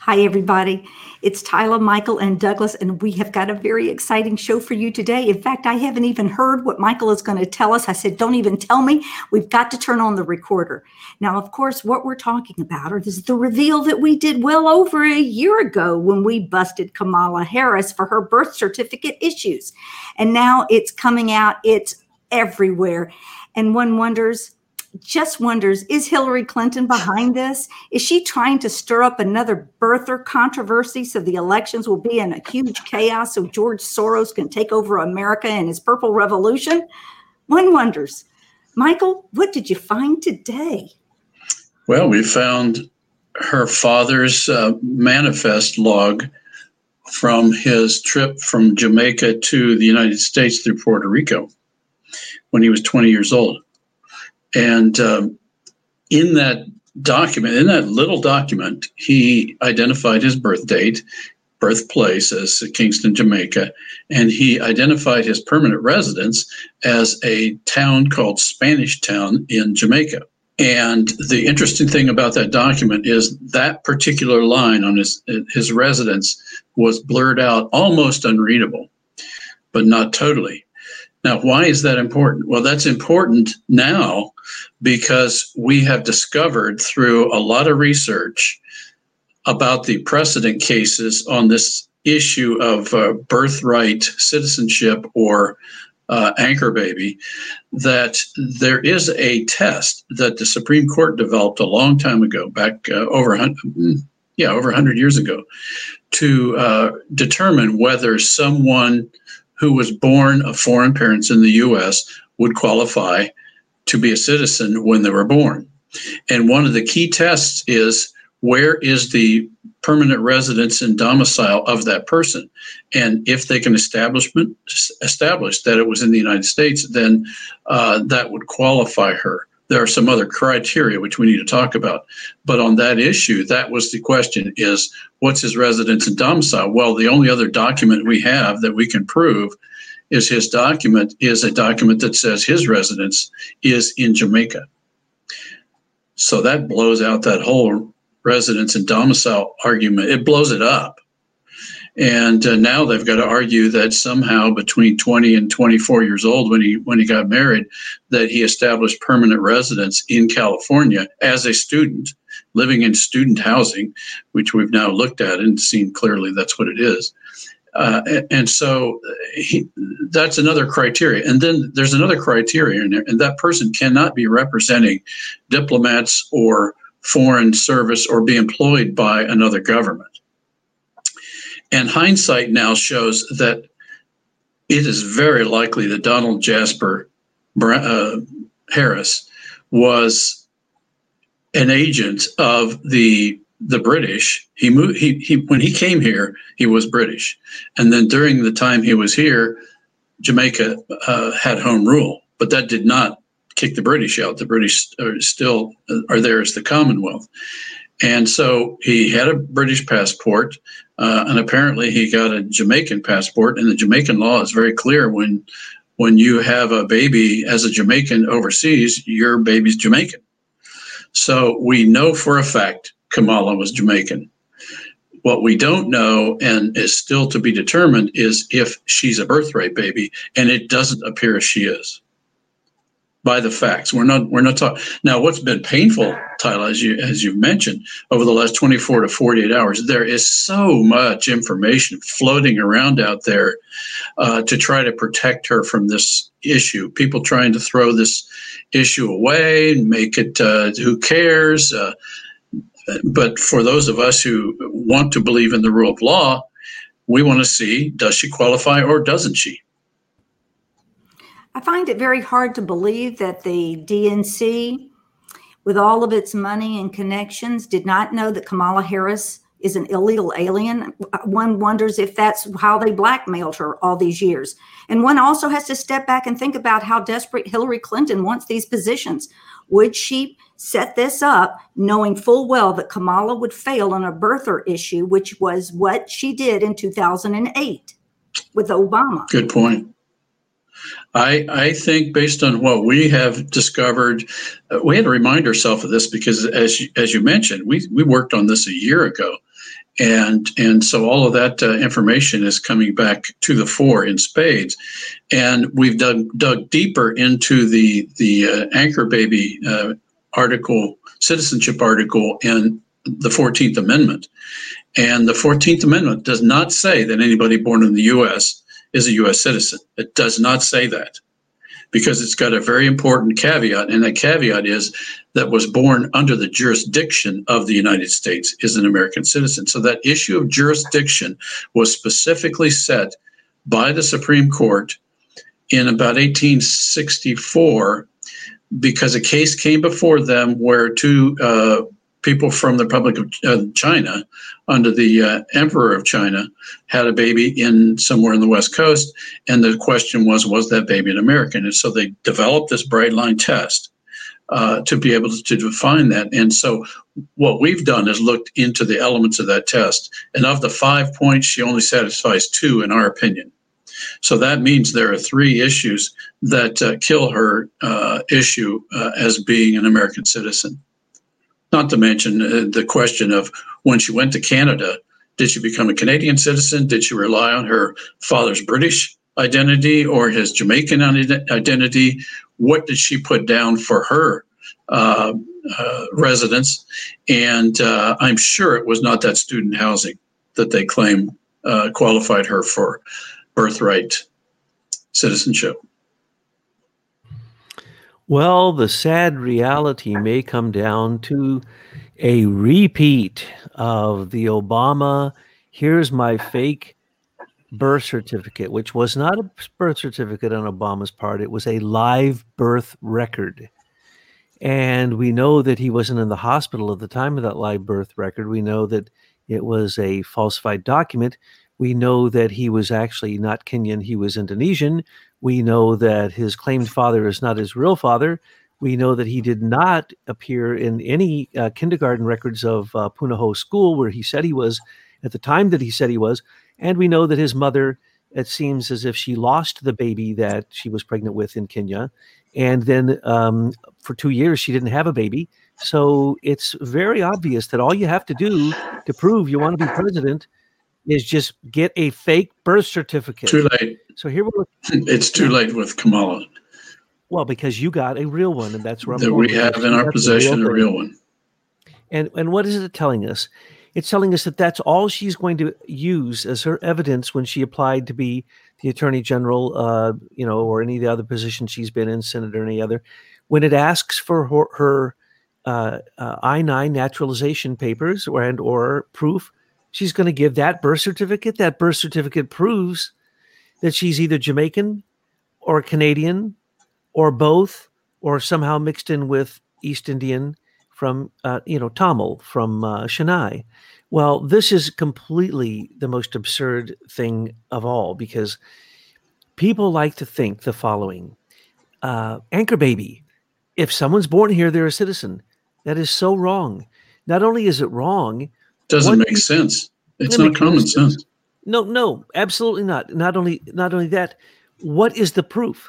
Hi, everybody. It's Tyler, Michael, and Douglas, and we have got a very exciting show for you today. In fact, I haven't even heard what Michael is going to tell us. I said, don't even tell me. We've got to turn on the recorder. Now, of course, what we're talking about is the reveal that we did well over a year ago when we busted Kamala Harris for her birth certificate issues. And now it's coming out. It's everywhere. And one just wonders, is Hillary Clinton behind this? Is she trying to stir up another birther controversy so the elections will be in a huge chaos so George Soros can take over America and his purple revolution? One wonders. Michael, what did you find today? Well, we found her father's manifest log from his trip from Jamaica to the United States through Puerto Rico when he was 20 years old. And in that document, in that little document, he identified his birth date, birthplace as Kingston, Jamaica, and he identified his permanent residence as a town called Spanish Town in Jamaica. And the interesting thing about that document is that particular line on his residence was blurred out, almost unreadable, but not totally. Now, why is that important? Well, that's important now because we have discovered through a lot of research about the precedent cases on this issue of birthright citizenship or anchor baby, that there is a test that the Supreme Court developed a long time ago, back over 100 years ago, to determine whether someone who was born of foreign parents in the U.S. would qualify to be a citizen when they were born. And one of the key tests is, where is the permanent residence and domicile of that person? And if they can establish that it was in the United States, then that would qualify her. There are some other criteria which we need to talk about. But on that issue, that was the question, is what's his residence and domicile? Well, the only other document we have that we can prove is his document is a document that says his residence is in Jamaica. So that blows out that whole residence and domicile argument. It blows it up. And now they've got to argue that somehow between 20 and 24 years old, when he got married, that he established permanent residence in California as a student, living in student housing, which we've now looked at and seen clearly that's what it is. And so that's another criteria. And then there's another criteria in there, and that person cannot be representing diplomats or foreign service or be employed by another government. And hindsight now shows that it is very likely that Donald Jasper Harris was an agent of the British. He when he came here, he was British, and then during the time he was here, Jamaica had home rule, but that did not kick the British out. The British still are there as the Commonwealth. And so he had a British passport, and apparently he got a Jamaican passport. And the Jamaican law is very clear: when you have a baby as a Jamaican overseas, your baby's Jamaican. So we know for a fact Kamala was Jamaican. What we don't know, and is still to be determined, is if she's a birthright baby, and it doesn't appear she is. By the facts, we're not talking now. What's been painful, Tyler, as you've mentioned, over the last 24 to 48 hours, there is so much information floating around out there to try to protect her from this issue. People trying to throw this issue away and make it who cares. But for those of us who want to believe in the rule of law, we want to see, does she qualify or doesn't she? I find it very hard to believe that the DNC, with all of its money and connections, did not know that Kamala Harris is an illegal alien. One wonders if that's how they blackmailed her all these years. And one also has to step back and think about how desperate Hillary Clinton wants these positions. Would she set this up knowing full well that Kamala would fail on a birther issue, which was what she did in 2008 with Obama? Good point. I think based on what we have discovered, we had to remind ourselves of this because, as you mentioned, we worked on this a year ago, And so all of that information is coming back to the fore in spades. And we've dug deeper into the Anchor Baby article, citizenship article in the 14th Amendment. And the 14th Amendment does not say that anybody born in the U.S. is a U.S. citizen. It does not say that, because it's got a very important caveat, and that caveat is that was born under the jurisdiction of the United States is an American citizen. So that issue of jurisdiction was specifically set by the Supreme Court in about 1864, because a case came before them where two people from the Republic of China, under the Emperor of China, had a baby in somewhere in the West Coast, and the question was that baby an American? And so they developed this bright line test to be able to define that. And so what we've done is looked into the elements of that test, and of the 5 points, she only satisfies 2, in our opinion. So that means there are 3 issues that kill her issue as being an American citizen. Not to mention the question of, when she went to Canada, did she become a Canadian citizen? Did she rely on her father's British identity or his Jamaican identity? What did she put down for her residence? And I'm sure it was not that student housing that they claim qualified her for birthright citizenship. Well, the sad reality may come down to a repeat of the Obama, here's my fake birth certificate, which was not a birth certificate on Obama's part. It was a live birth record. And we know that he wasn't in the hospital at the time of that live birth record. We know that it was a falsified document. We know that he was actually not Kenyan, he was Indonesian. We know that his claimed father is not his real father. We know that he did not appear in any kindergarten records of Punahou School, where he said he was at the time that he said he was. And we know that his mother, it seems as if she lost the baby that she was pregnant with in Kenya. And then for 2 years, she didn't have a baby. So it's very obvious that all you have to do to prove you want to be president is just get a fake birth certificate. Too late. So here we're. It's too late with Kamala. Well, because you got a real one, and that's where I'm that going. We have in our possession a real one. And what is it telling us? It's telling us that that's all she's going to use as her evidence when she applied to be the Attorney General, or any of the other positions she's been in, Senator, or any other. When it asks for her I-9 naturalization papers or proof, she's going to give that birth certificate. That birth certificate proves that she's either Jamaican or Canadian or both, or somehow mixed in with East Indian from, Tamil, from Chennai. Well, this is completely the most absurd thing of all, because people like to think the following. Anchor Baby, if someone's born here, they're a citizen. That is so wrong. Not only is it wrong, doesn't make sense. It's not common sense. No, absolutely not. Not only that, what is the proof?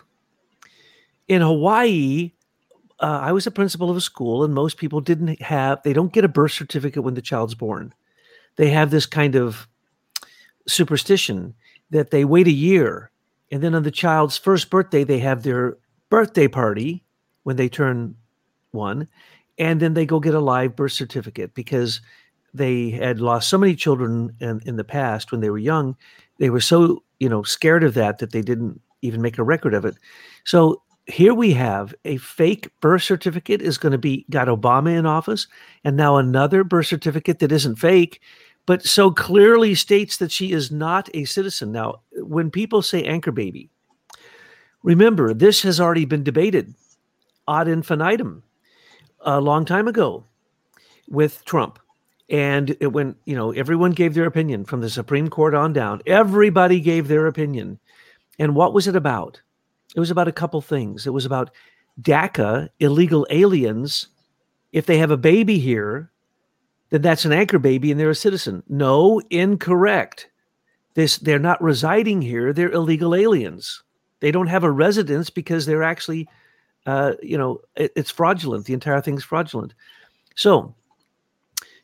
In Hawaii, I was a principal of a school, and most people they don't get a birth certificate when the child's born. They have this kind of superstition that they wait a year, and then on the child's first birthday, they have their birthday party when they turn 1, and then they go get a live birth certificate, because they had lost so many children in the past when they were young. They were so, scared of that they didn't even make a record of it. So here we have a fake birth certificate got Obama in office, and now another birth certificate that isn't fake, but so clearly states that she is not a citizen. Now, when people say Anchor Baby, remember, this has already been debated ad infinitum a long time ago with Trump. And when, everyone gave their opinion from the Supreme Court on down, everybody gave their opinion. And what was it about? It was about a couple things. It was about DACA, illegal aliens. If they have a baby here, then that's an Anchor Baby and they're a citizen. No, incorrect. They're not residing here. They're illegal aliens. They don't have a residence because they're actually, it's fraudulent. The entire thing's fraudulent. So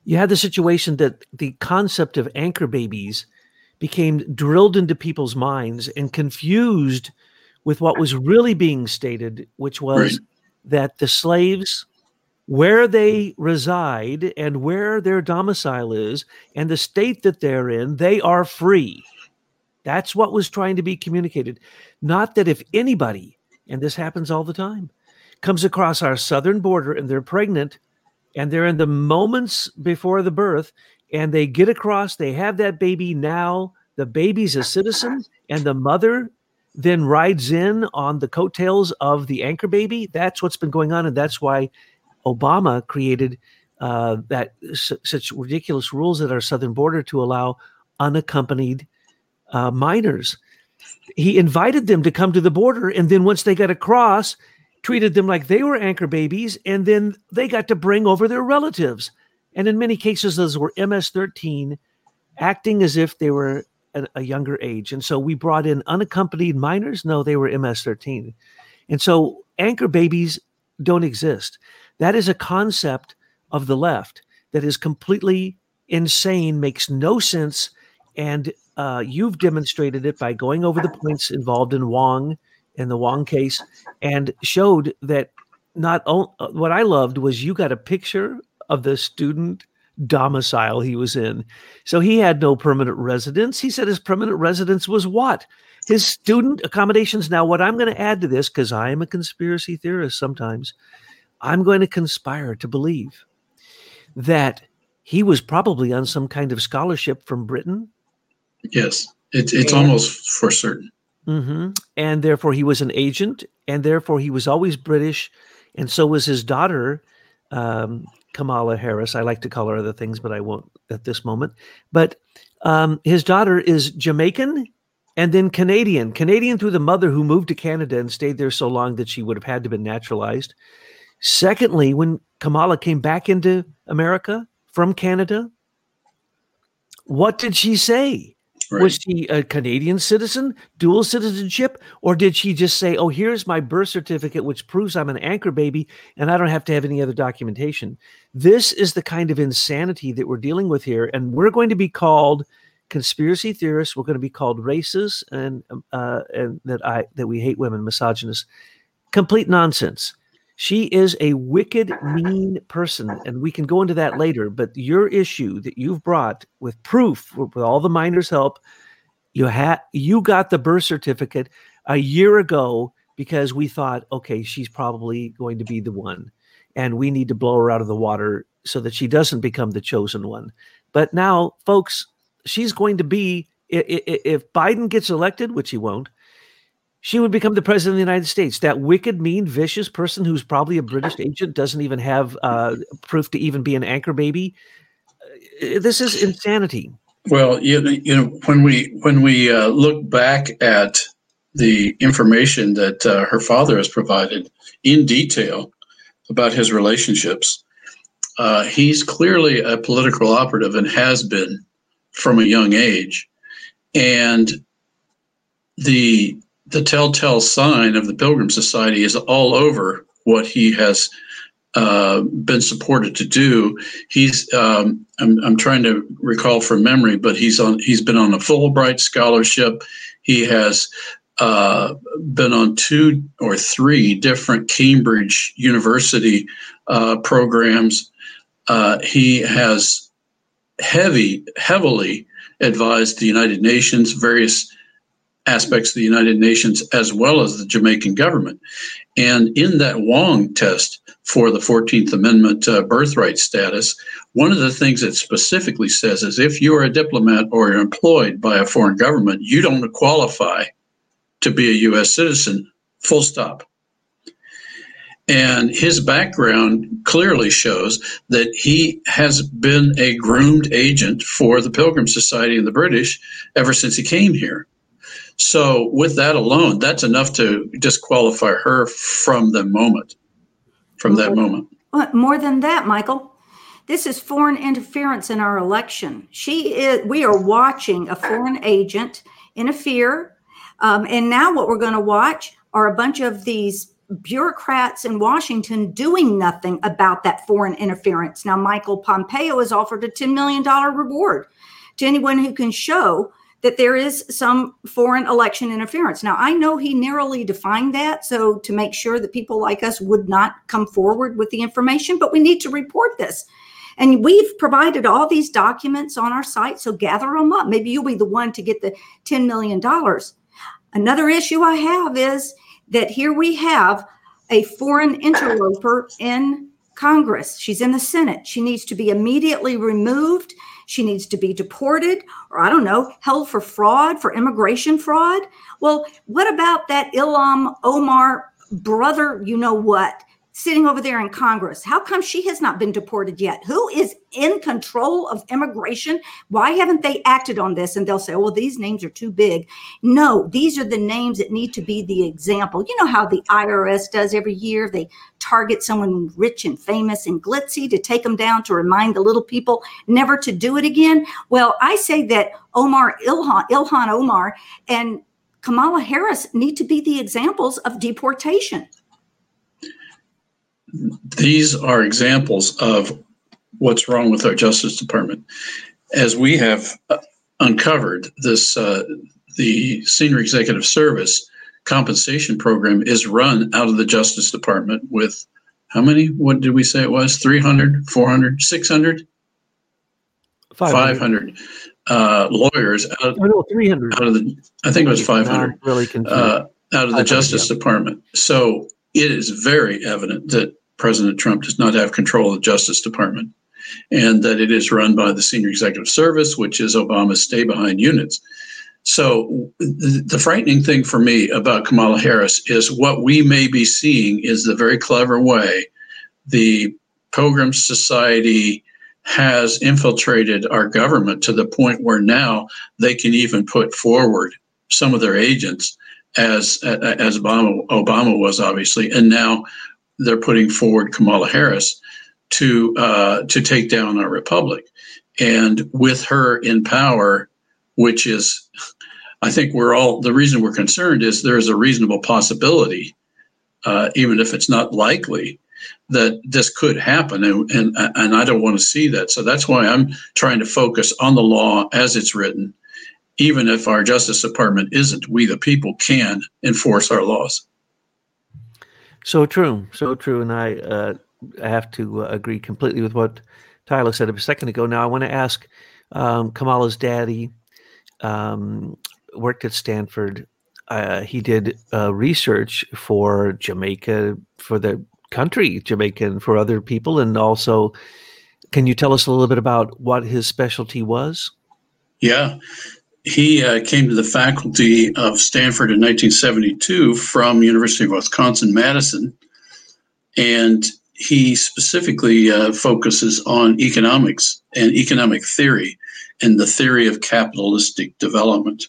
You had the situation that the concept of anchor babies became drilled into people's minds and confused with what was really being stated, which was that the slaves, where they reside and where their domicile is and the state that they're in, they are free. That's what was trying to be communicated. Not that if anybody, and this happens all the time, comes across our southern border and they're pregnant and they're in the moments before the birth and they get across, they have that baby. Now the baby's a citizen and the mother then rides in on the coattails of the anchor baby. That's what's been going on. And that's why Obama created such ridiculous rules at our southern border to allow unaccompanied minors. He invited them to come to the border, and then once they got across, treated them like they were anchor babies, and then they got to bring over their relatives. And in many cases, those were MS-13, acting as if they were a younger age. And so we brought in unaccompanied minors. No, they were MS-13. And so anchor babies don't exist. That is a concept of the left that is completely insane, makes no sense. And you've demonstrated it by going over the points involved in Wong, in the Wong case, and showed that what I loved was you got a picture of the student domicile he was in. So he had no permanent residence. He said his permanent residence was what? His student accommodations. Now, what I'm going to add to this, because I am a conspiracy theorist sometimes, I'm going to conspire to believe that he was probably on some kind of scholarship from Britain. Yes, it's almost for certain. Mm-hmm. And therefore he was an agent, and therefore he was always British, and so was his daughter, Kamala Harris. I like to call her other things, but I won't at this moment. But his daughter is Jamaican and then Canadian through the mother who moved to Canada and stayed there so long that she would have had to be naturalized. Secondly, when Kamala came back into America from Canada, what did she say? Right. Was she a Canadian citizen, dual citizenship, or did she just say, oh, here's my birth certificate, which proves I'm an anchor baby and I don't have to have any other documentation? This is the kind of insanity that we're dealing with here. And we're going to be called conspiracy theorists. We're going to be called racist and that we hate women, misogynists. Complete nonsense. She is a wicked, mean person, and we can go into that later. But your issue that you've brought with proof, with all the minors' help, you got the birth certificate a year ago because we thought, okay, she's probably going to be the one, and we need to blow her out of the water so that she doesn't become the chosen one. But now, folks, she's going to be, if Biden gets elected, which he won't, she would become the president of the United States. That wicked, mean, vicious person who's probably a British agent, doesn't even have proof to even be an anchor baby. This is insanity. Well, you know, when we look back at the information that her father has provided in detail about his relationships, he's clearly a political operative and has been from a young age. And the telltale sign of the Pilgrim Society is all over what he has been supported to do. He's I'm trying to recall from memory, but he's been on a Fulbright scholarship. He has been on 2 or 3 different Cambridge University programs. He has heavily advised the United Nations, various aspects of the United Nations, as well as the Jamaican government. And in that Wong test for the 14th Amendment birthright status, one of the things it specifically says is if you are a diplomat or you're employed by a foreign government, you don't qualify to be a U.S. citizen, full stop. And his background clearly shows that he has been a groomed agent for the Pilgrim Society and the British ever since he came here. So with that alone, that's enough to disqualify her from that moment. More than that, Michael, this is foreign interference in our election. We are watching a foreign agent interfere. And now what we're going to watch are a bunch of these bureaucrats in Washington doing nothing about that foreign interference. Now, Michael Pompeo has offered a $10 million reward to anyone who can show that there is some foreign election interference. Now, I know he narrowly defined that, so to make sure that people like us would not come forward with the information, but we need to report this. And we've provided all these documents on our site, so gather them up. Maybe you'll be the one to get the $10 million. Another issue I have is that here we have a foreign interloper in Congress. She's in the Senate. She needs to be immediately removed. She needs to be deported, or I don't know, held for fraud, for immigration fraud. Well, what about that Ilham Omar brother, you know what, sitting over there in Congress? How come she has not been deported yet? Who is in control of immigration? Why haven't they acted on this? And they'll say, well, these names are too big. No, these are the names that need to be the example. You know how the IRS does every year? They target someone rich and famous and glitzy to take them down, to remind the little people never to do it again. Well, I say that Ilhan Omar and Kamala Harris need to be the examples of deportation. These are examples of what's wrong with our Justice Department. As we have uncovered this, the Senior Executive Service compensation program is run out of the Justice Department with how many? What did we say it was? 300, 400, 600? 500 lawyers out, 300. out of the, I think it was 500, really confused. out of the Justice Department. So it is very evident that President Trump does not have control of the Justice Department, and that it is run by the Senior Executive Service, which is Obama's stay-behind units. So the frightening thing for me about Kamala Harris is what we may be seeing is the very clever way the Pilgrim Society has infiltrated our government to the point where now they can even put forward some of their agents as Obama was, obviously, and now they're putting forward Kamala Harris to take down our republic. And with her in power, which is, I think the reason we're concerned is there is a reasonable possibility, even if it's not likely, that this could happen. And I don't want to see that. So that's why I'm trying to focus on the law as it's written. Even if our Justice Department isn't, we the people can enforce our laws. So true. And I have to agree completely with what Tyler said a second ago. Now I want to ask, Kamala's daddy worked at Stanford. He did research for Jamaica, for the country, Jamaica, and for other people. And also, can you tell us a little bit about what his specialty was? Yeah. He came to the faculty of Stanford in 1972 from University of Wisconsin-Madison, and he specifically focuses on economics and economic theory and the theory of capitalistic development.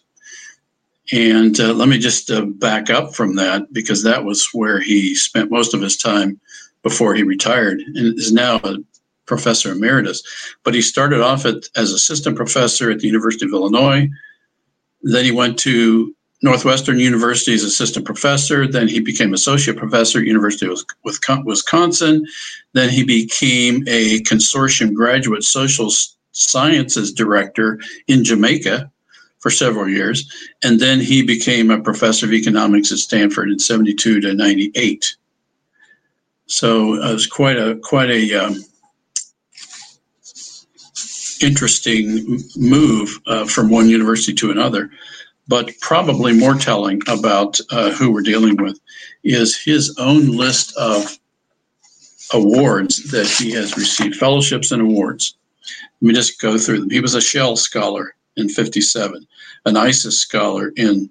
And let me just back up from that, because that was where he spent most of his time before he retired, and is now a professor emeritus. But he started off as assistant professor at the University of Illinois. Then he went to Northwestern University as assistant professor. Then he became associate professor at University of Wisconsin. Then he became a consortium graduate social sciences director in Jamaica for several years. And then he became a professor of economics at Stanford in 72 to 98. So it was quite a interesting move from one university to another. But probably more telling about who we're dealing with is his own list of awards that he has received, fellowships and awards. Let me just go through them. He was a Shell Scholar in 57, an ISA Scholar in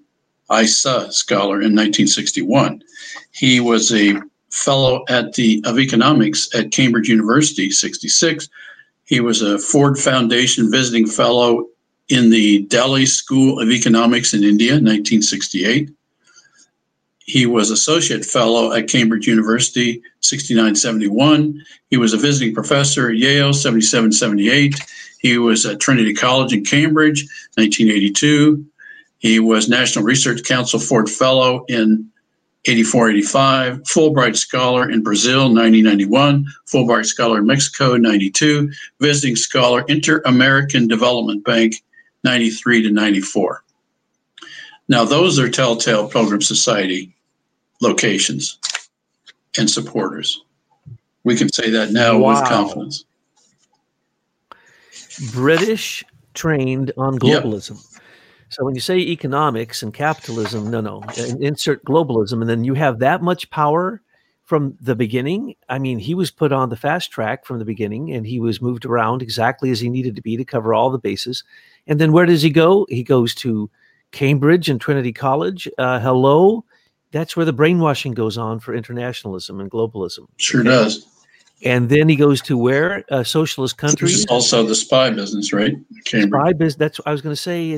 1961. He was a fellow of economics at Cambridge University, 66. He was a Ford Foundation visiting fellow in the Delhi School of Economics in India, 1968. He was associate fellow at Cambridge University, 69-71. He was a visiting professor at Yale, 77-78. He was at Trinity College in Cambridge, 1982. He was National Research Council Ford Fellow in 84, 85, Fulbright Scholar in Brazil, 90, 91, Fulbright Scholar in Mexico, 92, Visiting Scholar, Inter-American Development Bank, 93 to 94. Now, those are Telltale Pilgrim Society locations and supporters. We can say that now with confidence. British trained on globalism. Yep. So when you say economics and capitalism, no, insert globalism, and then you have that much power from the beginning. I mean, he was put on the fast track from the beginning, and he was moved around exactly as he needed to be to cover all the bases. And then where does he go? He goes to Cambridge and Trinity College. Hello. That's where the brainwashing goes on for internationalism and globalism. Sure does. And then he goes to where? Socialist countries. This is also the spy business, right? Cambridge. Spy business. That's what I was going to say.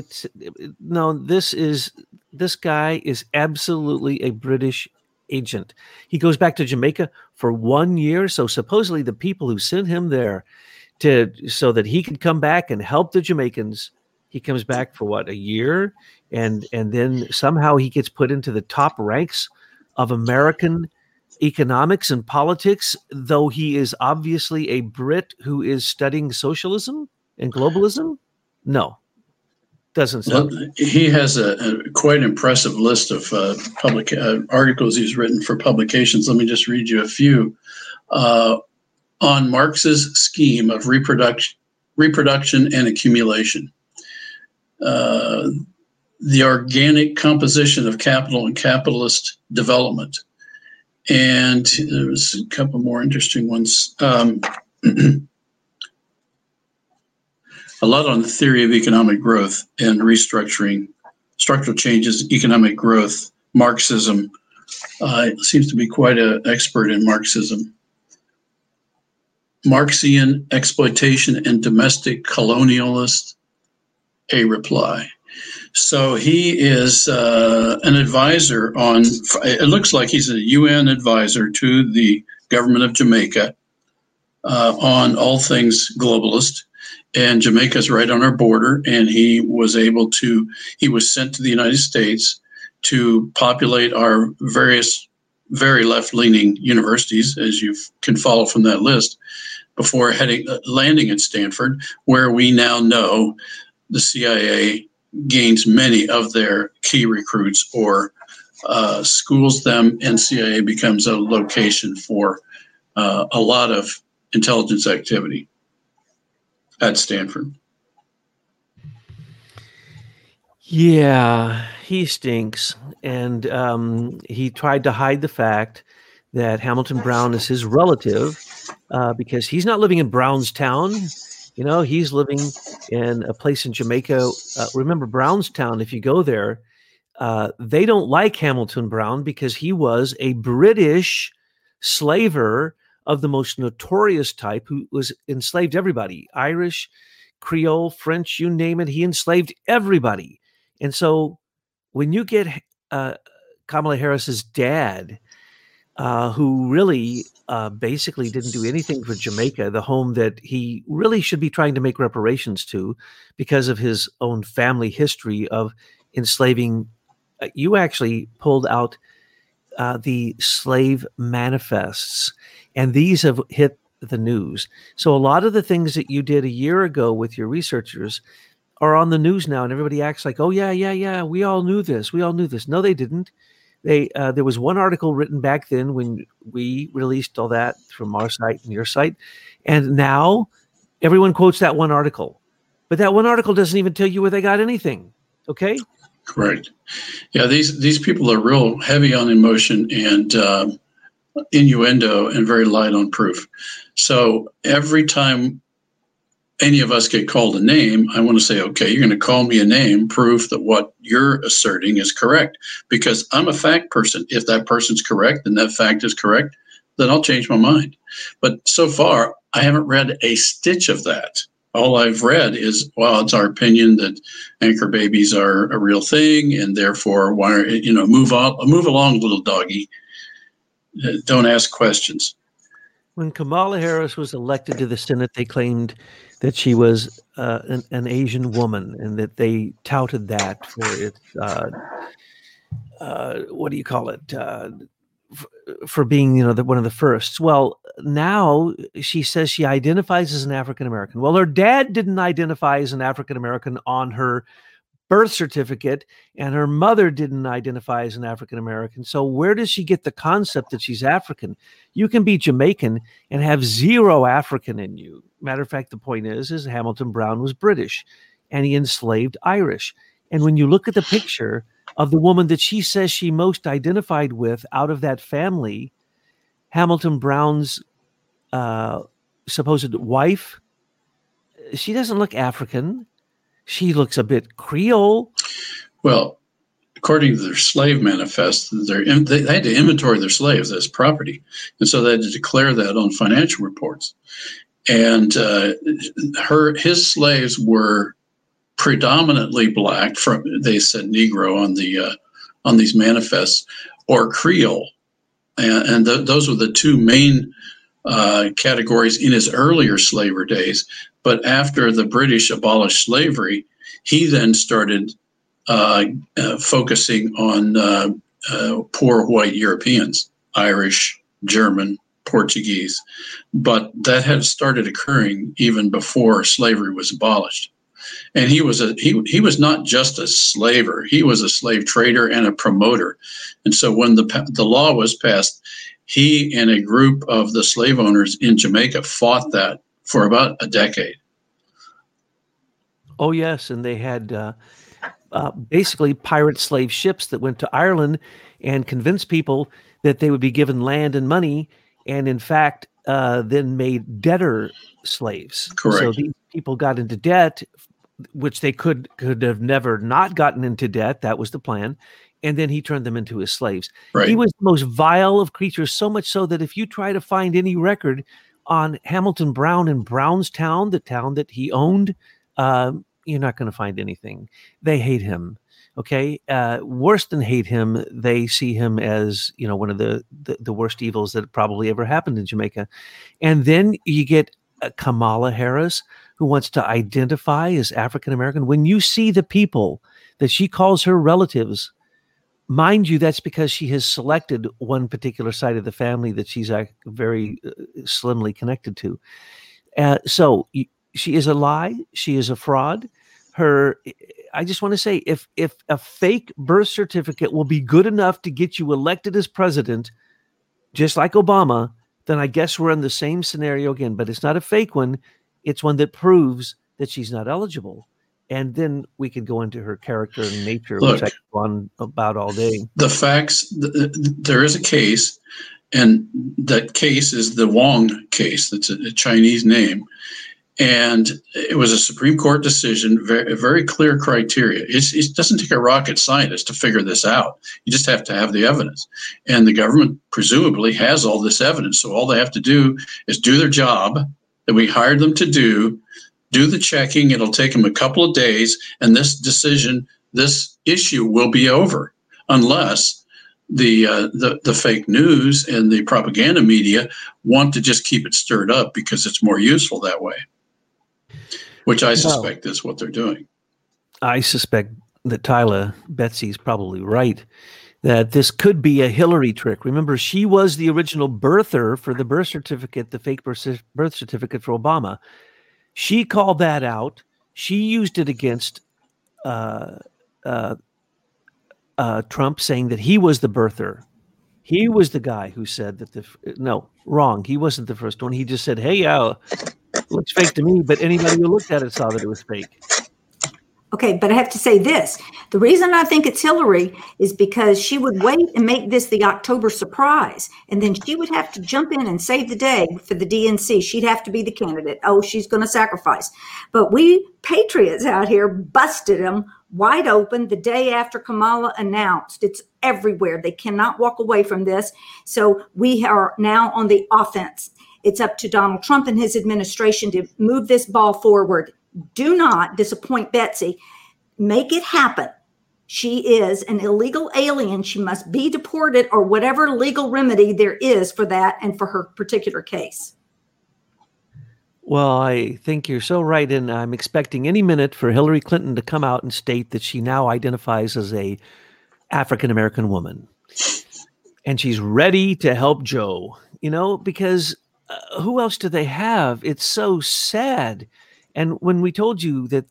This guy is absolutely a British agent. He goes back to Jamaica for 1 year. So supposedly the people who sent him there so that he could come back and help the Jamaicans, he comes back for a year, and then somehow he gets put into the top ranks of American economics and politics, though he is obviously a Brit who is studying socialism and globalism? No, doesn't sound. Well, he has a quite impressive list of public articles he's written for publications. Let me just read you a few. On Marx's scheme of reproduction and accumulation. The organic composition of capital and capitalist development. And there's a couple more interesting ones. A lot on the theory of economic growth and restructuring, structural changes, economic growth, Marxism. Seems to be quite an expert in Marxism. Marxian exploitation and domestic colonialist, a reply. So he is an advisor on, it looks like he's a UN advisor to the government of Jamaica on all things globalist. And Jamaica's right on our border, and he was sent to the United States to populate our various very left-leaning universities, as you can follow from that list, before landing at Stanford, where we now know the CIA gains many of their key recruits or schools them, and CIA becomes a location for a lot of intelligence activity at Stanford. Yeah, he stinks. And he tried to hide the fact that Hamilton Brown is his relative because he's not living in Brownstown. He's living in a place in Jamaica. Remember, Brownstown, if you go there, they don't like Hamilton Brown because he was a British slaver of the most notorious type who enslaved everybody. Irish, Creole, French, you name it. He enslaved everybody. And so when you get Kamala Harris's dad, who really basically didn't do anything for Jamaica, the home that he really should be trying to make reparations to because of his own family history of enslaving. You actually pulled out the slave manifests, and these have hit the news. So a lot of the things that you did a year ago with your researchers are on the news now, and everybody acts like, oh, yeah, we all knew this. No, they didn't. There was one article written back then when we released all that from our site and your site, and now everyone quotes that one article. But that one article doesn't even tell you where they got anything, okay? Correct. Yeah, these people are real heavy on emotion and innuendo and very light on proof. So every time any of us get called a name, I want to say, okay, you're going to call me a name, proof that what you're asserting is correct, because I'm a fact person. If that person's correct and that fact is correct, then I'll change my mind. But so far, I haven't read a stitch of that. All I've read is, well, it's our opinion that anchor babies are a real thing, and therefore, move along, little doggy. Don't ask questions. When Kamala Harris was elected to the Senate, they claimed that she was an Asian woman, and that they touted that for its what do you call it? For being, one of the firsts. Well, now she says she identifies as an African American. Well, her dad didn't identify as an African American on her birth certificate, and her mother didn't identify as an African American. So where does she get the concept that she's African? You can be Jamaican and have zero African in you. Matter of fact, the point is Hamilton Brown was British, and he enslaved Irish. And when you look at the picture of the woman that she says she most identified with out of that family, Hamilton Brown's supposed wife, she doesn't look African. She looks a bit Creole. Well, according to their slave manifest, they had to inventory their slaves as property. And so they had to declare that on financial reports. And his slaves were predominantly black, they said Negro on these manifests, or Creole. And those were the two main categories in his earlier slavery days. But after the British abolished slavery, he then started focusing on poor white Europeans, Irish, German, Portuguese. But that had started occurring even before slavery was abolished. And he was not just a slaver; he was a slave trader and a promoter. And so when the law was passed, he and a group of the slave owners in Jamaica fought that for about a decade. Oh yes, and they had basically pirate slave ships that went to Ireland and convinced people that they would be given land and money, and in fact, then made debtor slaves. Correct. So these people got into debt, which they could have never not gotten into debt. That was the plan. And then he turned them into his slaves. Right. He was the most vile of creatures, so much so that if you try to find any record on Hamilton Brown in Brownstown, the town that he owned, you're not going to find anything. They hate him. Okay. Worse than hate him, they see him as, one of the worst evils that probably ever happened in Jamaica. And then you get Kamala Harris, who wants to identify as African American. When you see the people that she calls her relatives, mind you, that's because she has selected one particular side of the family that she's very slimly connected to. So she is a lie. She is a fraud. I just want to say, if a fake birth certificate will be good enough to get you elected as president, just like Obama, then I guess we're in the same scenario again. But it's not a fake one. It's one that proves that she's not eligible. And then we could go into her character and nature, which I could go on about all day. The facts, there is a case, and that case is the Wong case. That's a Chinese name. And it was a Supreme Court decision, very clear criteria. It doesn't take a rocket scientist to figure this out. You just have to have the evidence. And the government presumably has all this evidence. So all they have to do is do their job that we hired them to do the checking. It'll take them a couple of days, and this issue will be over, unless the fake news and the propaganda media want to just keep it stirred up because it's more useful that way, which I suspect is what they're doing. I suspect that Tyler Betsy's probably right, that this could be a Hillary trick. Remember, she was the original birther for the birth certificate, the fake birth certificate for Obama. She called that out. She used it against Trump, saying that he was the birther. He was the guy who said that no, wrong. He wasn't the first one. He just said, hey, looks fake to me, but anybody who looked at it saw that it was fake. Okay, but I have to say this. The reason I think it's Hillary is because she would wait and make this the October surprise. And then she would have to jump in and save the day for the DNC. She'd have to be the candidate. Oh, she's going to sacrifice. But we patriots out here busted them wide open the day after Kamala announced. It's everywhere. They cannot walk away from this. So we are now on the offense. It's up to Donald Trump and his administration to move this ball forward. Do not disappoint Betsy. Make it happen. She is an illegal alien. She must be deported, or whatever legal remedy there is for that and for her particular case. Well, I think you're so right. And I'm expecting any minute for Hillary Clinton to come out and state that she now identifies as a African-American woman. And she's ready to help Joe, because who else do they have? It's so sad. And when we told you that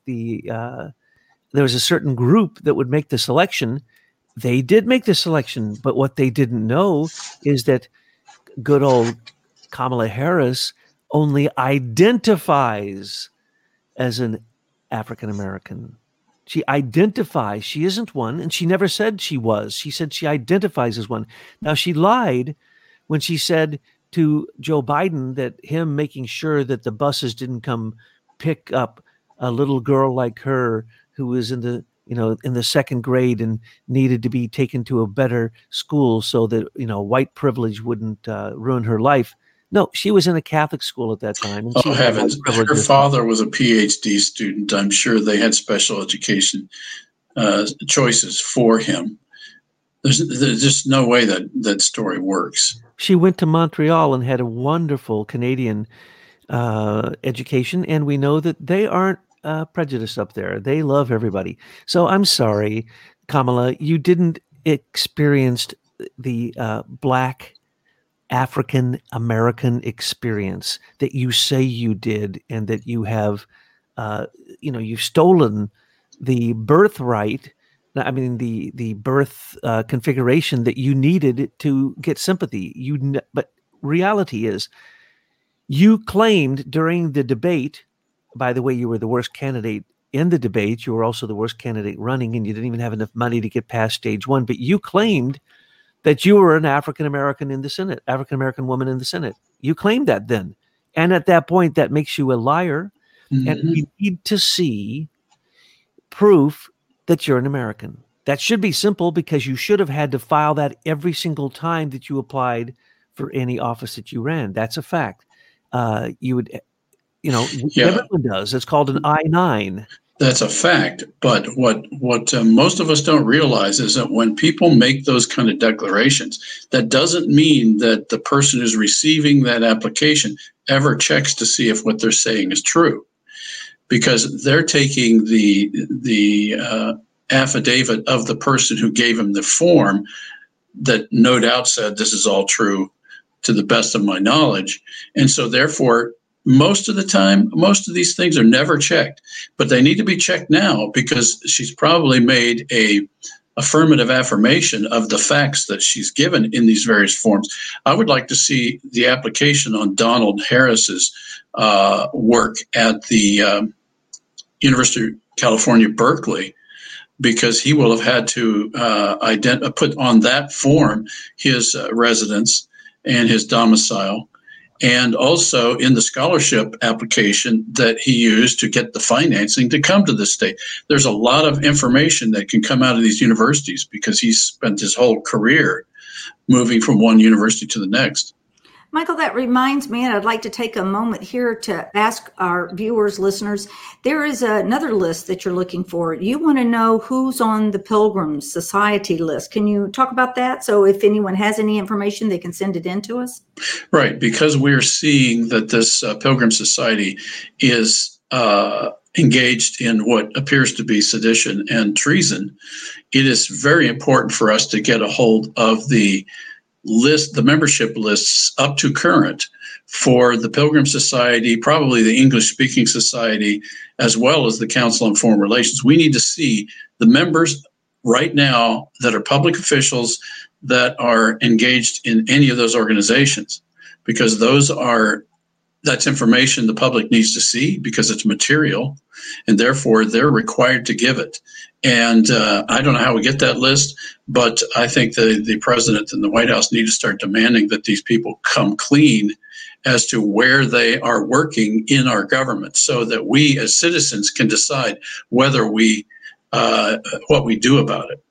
there was a certain group that would make the selection, they did make the selection. But what they didn't know is that good old Kamala Harris only identifies as an African American. She identifies. She isn't one, and she never said she was. She said she identifies as one. Now, she lied when she said to Joe Biden that him making sure that the buses didn't come pick up a little girl like her who was in the second grade and needed to be taken to a better school so that, white privilege wouldn't ruin her life. No, she was in a Catholic school at that time. And oh, heavens. Her father was a PhD student. I'm sure they had special education choices for him. There's just no way that story works. She went to Montreal and had a wonderful Canadian education. And we know that they aren't prejudiced up there. They love everybody. So I'm sorry, Kamala, you didn't experience the Black African American experience that you say you did, and that you have, you've stolen the birthright. I mean, the birth configuration that you needed to get sympathy. But reality is, you claimed during the debate. By the way, you were the worst candidate in the debate. You were also the worst candidate running, and you didn't even have enough money to get past stage one. But you claimed that you were an African-American in the Senate, African-American woman in the Senate. You claimed that then. And at that point, that makes you a liar. Mm-hmm. And we need to see proof that you're an American. That should be simple, because you should have had to file that every single time that you applied for any office that you ran. That's a fact. You would, everyone does. It's called an I-9. That's a fact. But what most of us don't realize is that when people make those kind of declarations, that doesn't mean that the person who's receiving that application ever checks to see if what they're saying is true, because they're taking the affidavit of the person who gave them the form that no doubt said this is all true to the best of my knowledge. And so therefore, most of the time, most of these things are never checked, but they need to be checked now, because she's probably made a affirmative affirmation of the facts that she's given in these various forms. I would like to see the application on Donald Harris's work at the University of California, Berkeley, because he will have had to put on that form his residence and his domicile, and also in the scholarship application that he used to get the financing to come to the state. There's a lot of information that can come out of these universities, because he's spent his whole career moving from one university to the next. Michael, that reminds me, and I'd like to take a moment here to ask our viewers, listeners, there is another list that you're looking for. You want to know who's on the Pilgrim Society list. Can you talk about that? So if anyone has any information, they can send it in to us? Right, because we're seeing that this Pilgrim Society is engaged in what appears to be sedition and treason. It is very important for us to get a hold of the membership lists up to current for the Pilgrim Society, probably the English-speaking society, as well as the Council on Foreign Relations. We need to see the members right now that are public officials that are engaged in any of those organizations, because that's information the public needs to see, because it's material, and therefore they're required to give it. And I don't know how we get that list, but I think the president and the White House need to start demanding that these people come clean as to where they are working in our government, so that we as citizens can decide whether what we do about it.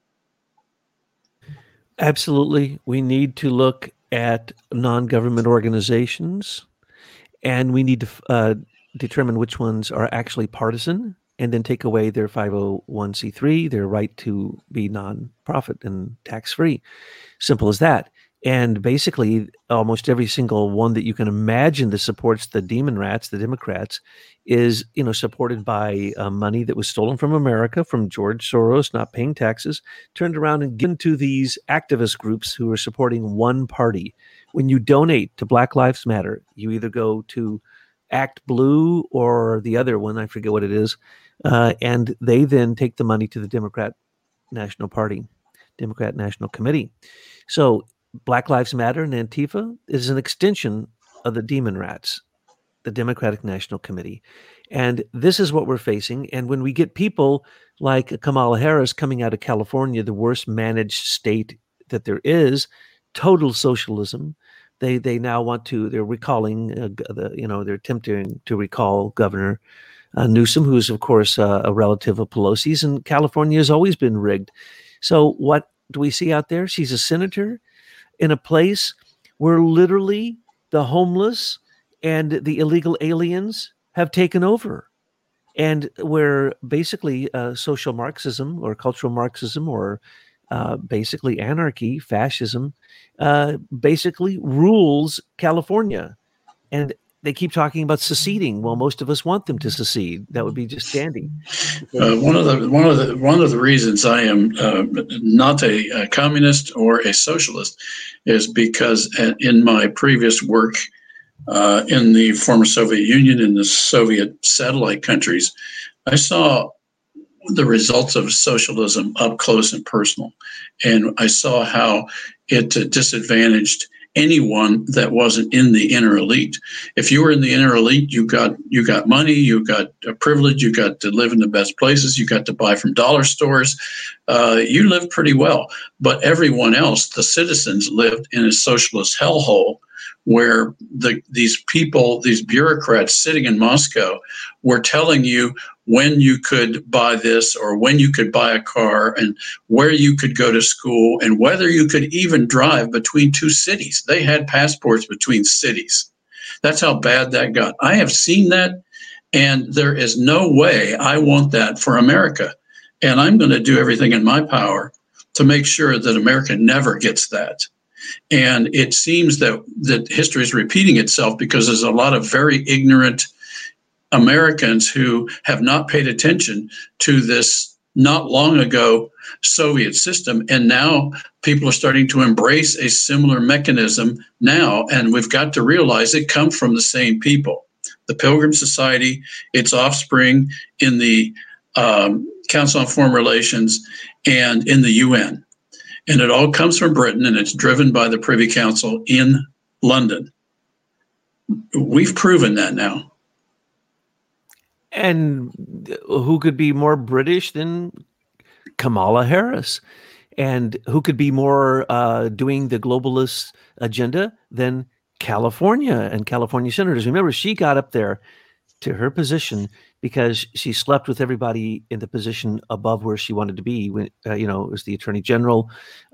Absolutely. We need to look at non-government organizations, and we need to determine which ones are actually partisan, and then take away their 501c3, their right to be non-profit and tax-free. Simple as that. And basically, almost every single one that you can imagine that supports the demon rats, the Democrats, is supported by money that was stolen from America, from George Soros, not paying taxes, turned around and given to these activist groups who are supporting one party. When you donate to Black Lives Matter, you either go to Act Blue or the other one, I forget what it is, and they then take the money to the Democrat National Party, Democrat National Committee. So Black Lives Matter and Antifa is an extension of the demon rats, the Democratic National Committee. And this is what we're facing. And when we get people like Kamala Harris coming out of California, the worst managed state that there is, total socialism. They now want to, they're recalling, they're attempting to recall Governor Newsom, who's of course a relative of Pelosi's, and California has always been rigged. So what do we see out there? She's a senator in a place where literally the homeless and the illegal aliens have taken over, and where basically social Marxism or cultural Marxism or basically anarchy, fascism, basically rules California. And they keep talking about seceding. Well, most of us want them to secede. That would be just dandy. One of the reasons I am not a communist or a socialist is because in my previous work in the former Soviet Union, in the Soviet satellite countries, I saw the results of socialism up close and personal, and I saw how it disadvantaged anyone that wasn't in the inner elite. If you were in the inner elite, you got money, you got a privilege, you got to live in the best places, you got to buy from dollar stores, you lived pretty well. But everyone else, the citizens, lived in a socialist hellhole where these people, these bureaucrats sitting in Moscow were telling you when you could buy this or when you could buy a car and where you could go to school and whether you could even drive between two cities. They had passports between cities. That's how bad that got. I have seen that, and there is no way I want that for America. And I'm going to do everything in my power to make sure that America never gets that. And it seems that history is repeating itself because there's a lot of very ignorant Americans who have not paid attention to this not long ago Soviet system. And now people are starting to embrace a similar mechanism now. And we've got to realize it comes from the same people. The Pilgrim Society, its offspring in the Council on Foreign Relations and in the UN. And it all comes from Britain, and it's driven by the Privy Council in London. We've proven that now. And who could be more British than Kamala Harris? And who could be more doing the globalist agenda than California and California senators? Remember, she got up there to her position because she slept with everybody in the position above where she wanted to be. When it was the Attorney General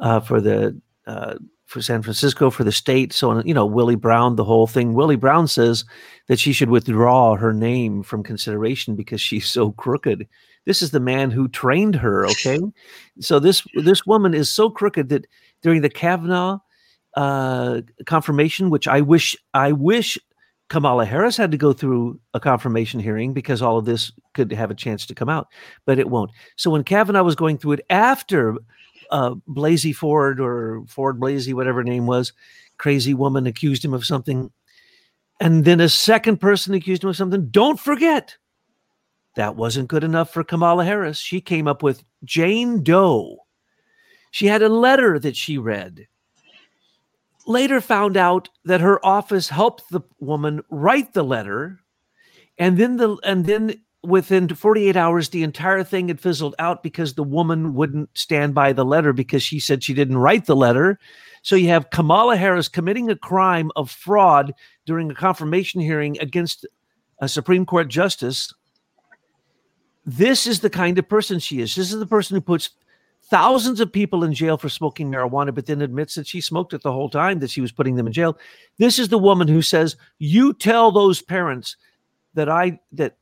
for San Francisco, for the state. So, Willie Brown, the whole thing. Willie Brown says that she should withdraw her name from consideration because she's so crooked. This is the man who trained her. Okay, so this woman is so crooked that during the Kavanaugh confirmation, which I wish Kamala Harris had to go through a confirmation hearing because all of this could have a chance to come out, but it won't. So when Kavanaugh was going through it after Blasey Ford or Ford Blasey, whatever her name was, crazy woman accused him of something, and then a second person accused him of something, don't forget, that wasn't good enough for Kamala Harris. She came up with Jane Doe. She had a letter that she read. Later found out that her office helped the woman write the letter, and then within 48 hours, the entire thing had fizzled out because the woman wouldn't stand by the letter because she said she didn't write the letter. So you have Kamala Harris committing a crime of fraud during a confirmation hearing against a Supreme Court justice. This is the kind of person she is. This is the person who puts thousands of people in jail for smoking marijuana, but then admits that she smoked it the whole time, that she was putting them in jail. This is the woman who says, you tell those parents that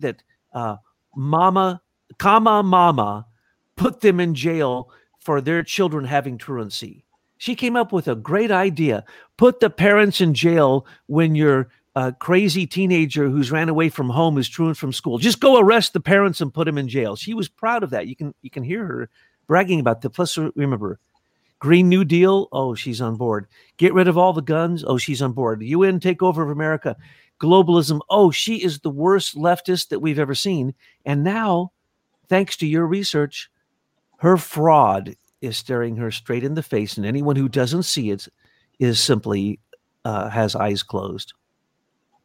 mama put them in jail for their children having truancy. She came up with a great idea. Put the parents in jail when your crazy teenager who's ran away from home is truant from school. Just go arrest the parents and put them in jail. She was proud of that. You can hear her bragging about that. Plus, remember, Green New Deal. Oh, she's on board. Get rid of all the guns. Oh, she's on board. The UN takeover of America. Globalism. Oh, she is the worst leftist that we've ever seen. And now, thanks to your research, her fraud is staring her straight in the face. And anyone who doesn't see it is simply has eyes closed.